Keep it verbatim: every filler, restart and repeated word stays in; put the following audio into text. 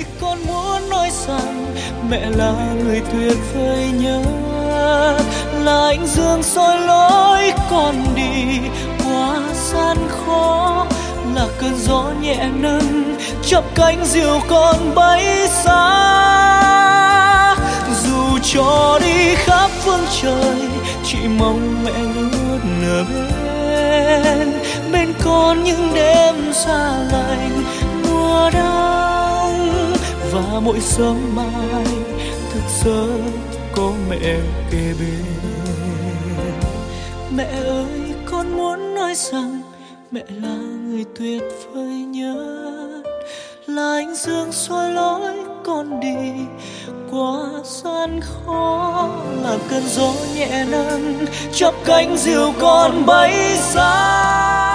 con muốn nói rằng mẹ là người tuyệt vời nhất, là ánh dương soi lối con đi qua gian khó, là cơn gió nhẹ nâng chắp cánh dìu con bay xa. Dù cho đi khắp phương trời, chỉ mong mẹ luôn ở bên, bên con những đêm xa lạnh mùa đông, và mỗi sớm mai thức giấc có mẹ kề bên. Mẹ ơi, con muốn nói rằng mẹ là người tuyệt vời nhất, là ánh dương soi lối con đi qua gian khó, là cơn gió nhẹ nâng chắp cánh dìu con bay xa.